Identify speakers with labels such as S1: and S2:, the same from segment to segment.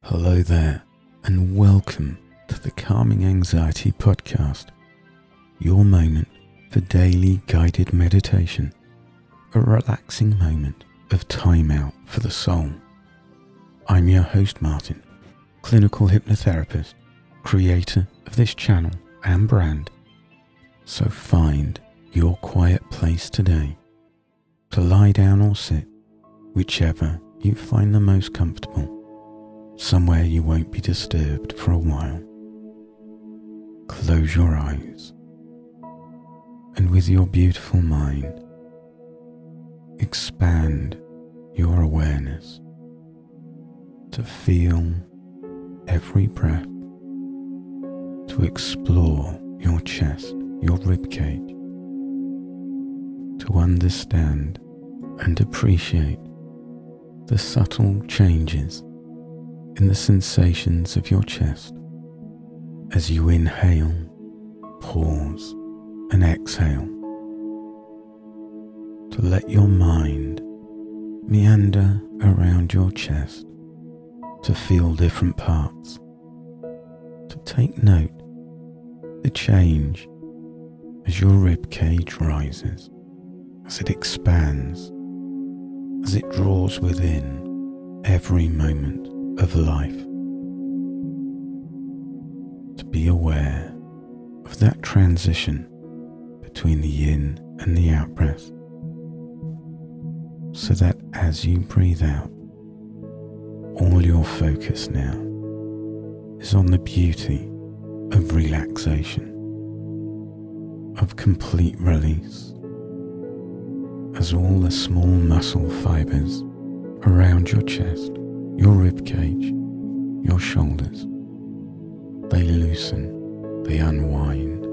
S1: Hello there, and welcome to the Calming Anxiety Podcast, your moment for daily guided meditation, a relaxing moment of time out for the soul. I'm your host Martin, clinical hypnotherapist, creator of this channel and brand. So find your quiet place today to lie down or sit, whichever you find the most comfortable. Somewhere you won't be disturbed for a while. Close your eyes, and with your beautiful mind, expand your awareness to feel every breath, to explore your chest, your ribcage, to understand and appreciate the subtle changes in the sensations of your chest as you inhale, pause, and exhale. To let your mind meander around your chest, to feel different parts, to take note the change as your ribcage rises, as it expands, as it draws within every moment of life. To be aware of that transition between the in and the out breath, so that as you breathe out, all your focus now is on the beauty of relaxation, of complete release, as all the small muscle fibers around your chest, your ribcage, your shoulders, they loosen, they unwind,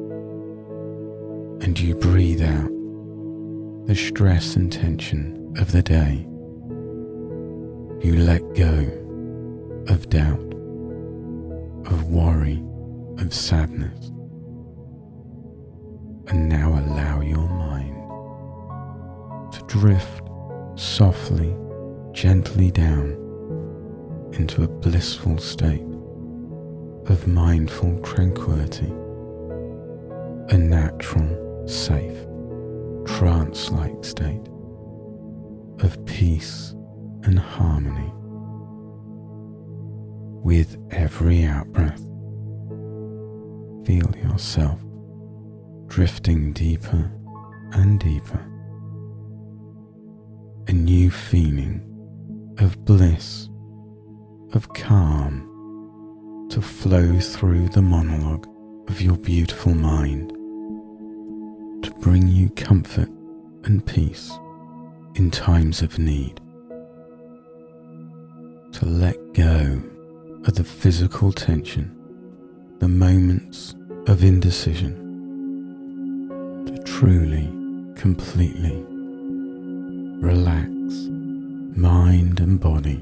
S1: and you breathe out the stress and tension of the day. You let go of doubt, of worry, of sadness, and now allow your mind to drift softly, gently down into a blissful state of mindful tranquility, a natural, safe, trance-like state of peace and harmony. With every out-breath, feel yourself drifting deeper and deeper, a new feeling of bliss, of calm, to flow through the monologue of your beautiful mind, to bring you comfort and peace in times of need, to let go of the physical tension, the moments of indecision, to truly, completely relax mind and body,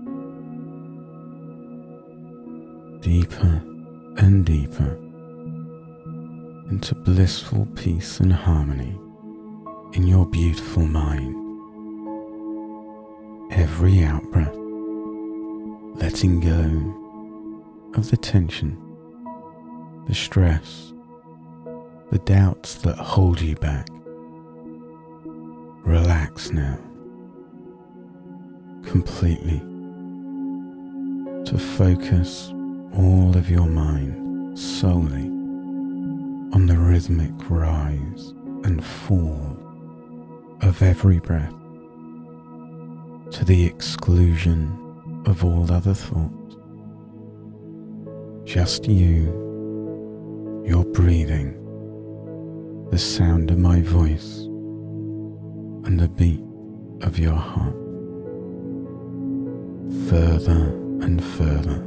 S1: deeper and deeper into blissful peace and harmony in your beautiful mind. Every out-breath, letting go of the tension, the stress, the doubts that hold you back. Relax now, completely, to focus all of your mind solely on the rhythmic rise and fall of every breath, to the exclusion of all other thoughts. Just you, your breathing, the sound of my voice, and the beat of your heart. Further and further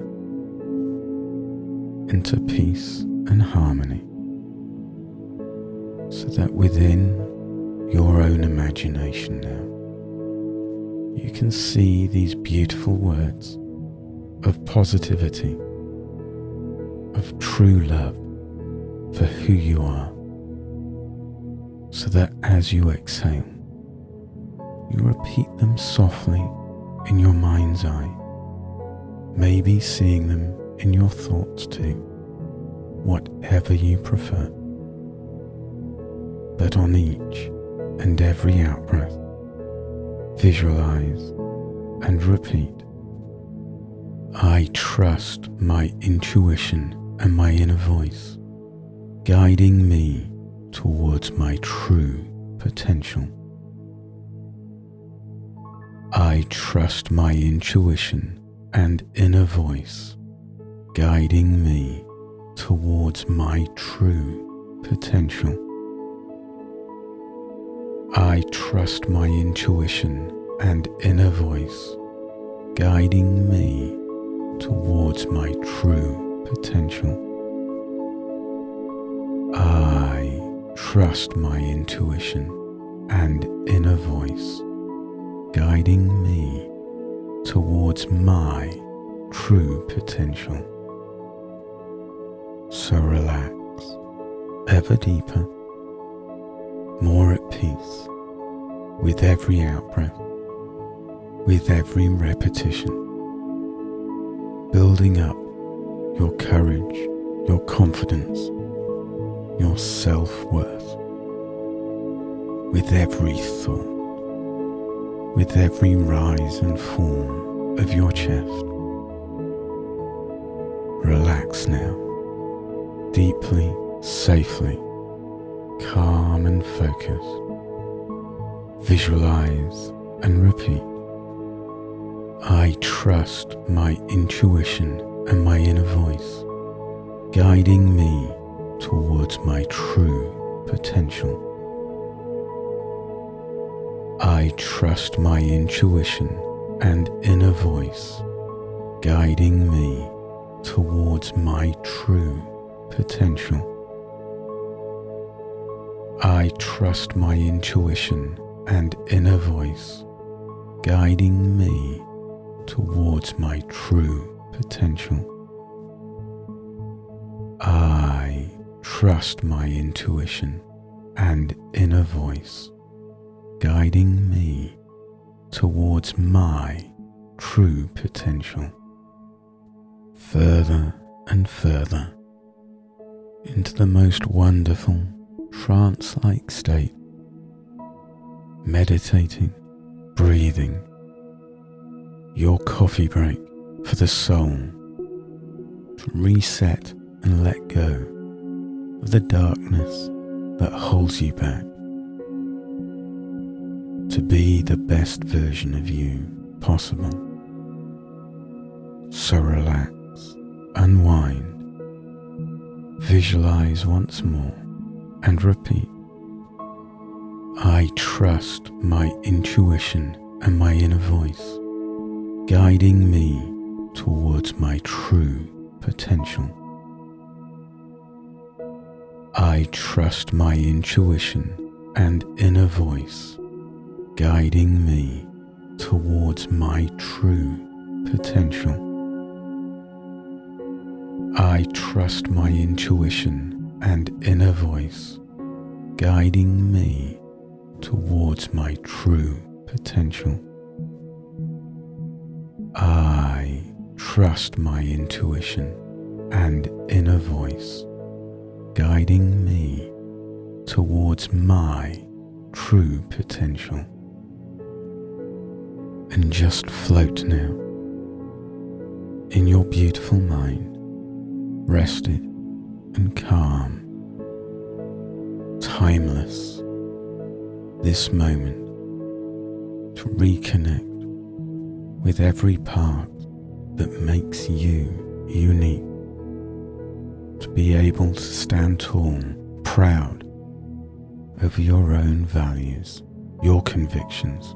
S1: into peace and harmony, so that within your own imagination now, you can see these beautiful words of positivity, of true love for who you are, so that as you exhale, you repeat them softly in your mind's eye, maybe seeing them in your thoughts too, whatever you prefer. But on each and every out-breath, visualize and repeat, I trust my intuition and my inner voice, guiding me towards my true potential. I trust my intuition and inner voice, guiding me towards my true potential. I trust my intuition and inner voice, guiding me towards my true potential. I trust my intuition and inner voice, guiding me towards my true potential. So relax ever deeper, more at peace with every out-breath, with every repetition, building up your courage, your confidence, your self-worth, with every thought, with every rise and fall of your chest. Relax now, deeply, safely, calm and focused. Visualize and repeat, I trust my intuition and my inner voice, guiding me towards my true potential. I trust my intuition and inner voice, guiding me towards my true potential. I trust my intuition and inner voice, guiding me towards my true potential. I trust my intuition and inner voice, guiding me towards my true potential. Further and further into the most wonderful trance-like state, meditating, breathing, your coffee break for the soul to reset and let go of the darkness that holds you back, to be the best version of you possible. So relax, unwind, visualize once more and repeat, I trust my intuition and my inner voice, guiding me towards my true potential. I trust my intuition and inner voice, guiding me towards my true potential. I trust my intuition and inner voice, guiding me towards my true potential. I trust my intuition and inner voice, guiding me towards my true potential. And just float now in your beautiful mind, rested and calm, timeless, this moment to reconnect with every part that makes you unique, to be able to stand tall, proud over your own values, your convictions,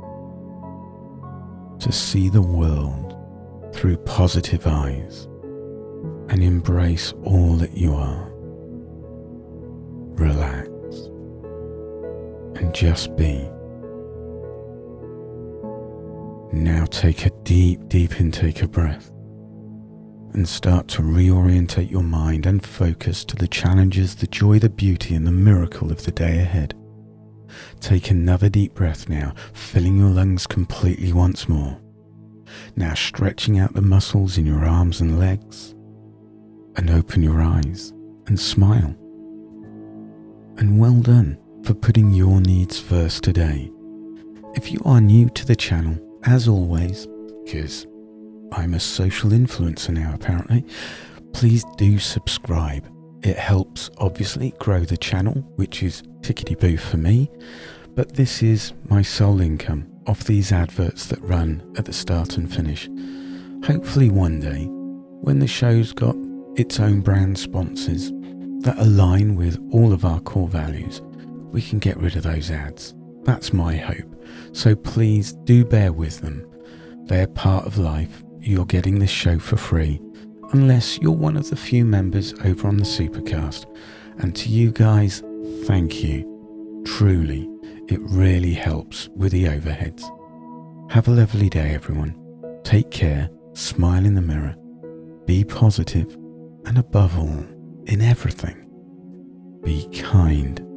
S1: to see the world through positive eyes and embrace all that you are. Relax and just be. Now take a deep intake of breath and start to reorientate your mind and focus to the challenges, the joy, the beauty and the miracle of the day ahead. Take another deep breath now, filling your lungs completely once more. Now stretching out the muscles in your arms and legs, and open your eyes and smile. And well done for putting your needs first today. If you are new to the channel, as always, because I'm a social influencer now apparently, please do subscribe. It helps obviously grow the channel, which is tickety-boo for me, but this is my sole income off these adverts that run at the start and finish. Hopefully one day, when the show's got its own brand sponsors that align with all of our core values, we can get rid of those ads. That's my hope. So please do bear with them. They're part of life. You're getting this show for free, unless you're one of the few members over on the Supercast. And to you guys, thank you. Truly, it really helps with the overheads. Have a lovely day, everyone. Take care, smile in the mirror, be positive, and above all, in everything, be kind.